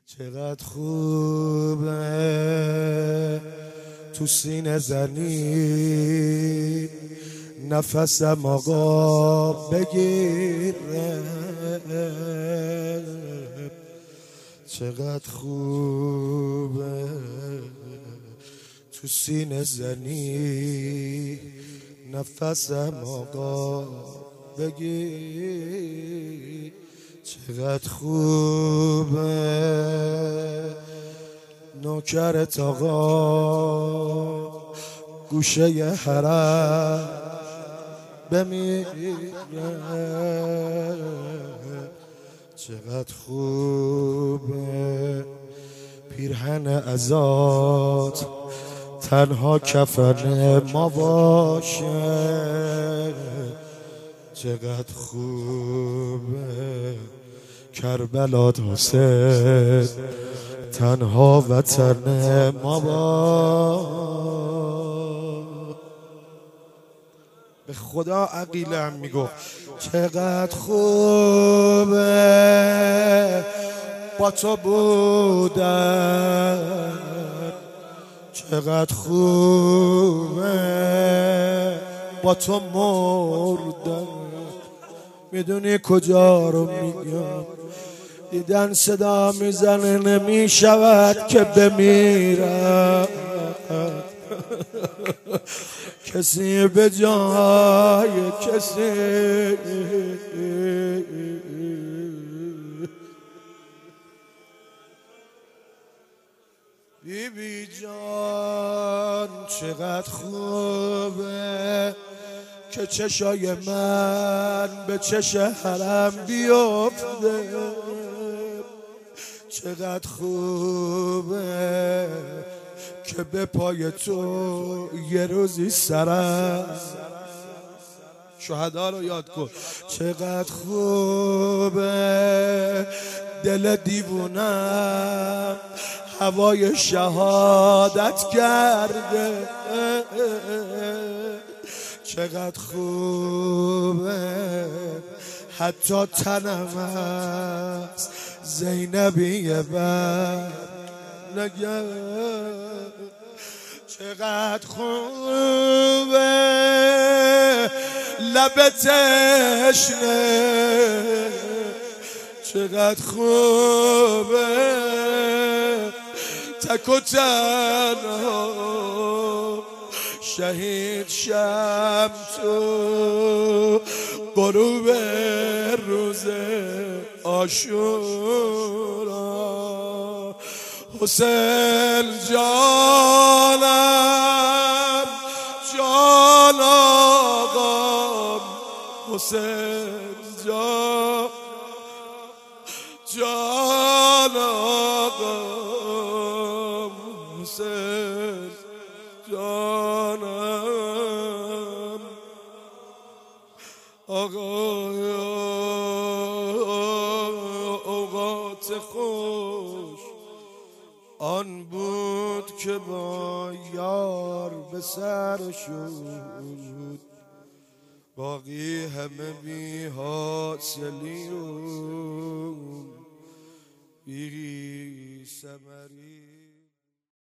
چقدر خوبه تو سینه زنی نفسم آقا بگیره، چقدر خوبه تو سینه زنی نفسم آقا بگیر، چقدر خوبه نوکرت آقا گوشه حرم بمیره، چقدر خوبه پیرهن ازات تنها کفن ما باشه، چقدر خوبه کربلات حسین تنها وطن ما به خدا عقیلم میگفت چقدر خوبه با تو بودن، چقدر خوبه با تو مردن، میدونی کجا رو میگم؟ دیدن صدا میزنه نمیشود که بمیرد، کسی به جای کسی بیبی جان چقدر خوبه که چشای من به چش حرم بیفته، چقدر خوبه که به پای تو یه روزی سرم، شهدا رو یاد کن، چقدر خوبه دل دیوونم هوای شهادت کرده، چقدر خوبه حتی تنم است زینبیه بر نگه، چقدر خوبه لب تشنه، چقدر خوبه تک و تنها شهید شم تو غروب روز عاشورا، حسین جانم جان آقام، حسین جان آقام، حسین جانم آقا، اوقات خوش آن بود که با یار به سر شد، باقی همه بی حاصلی و بی ثمری.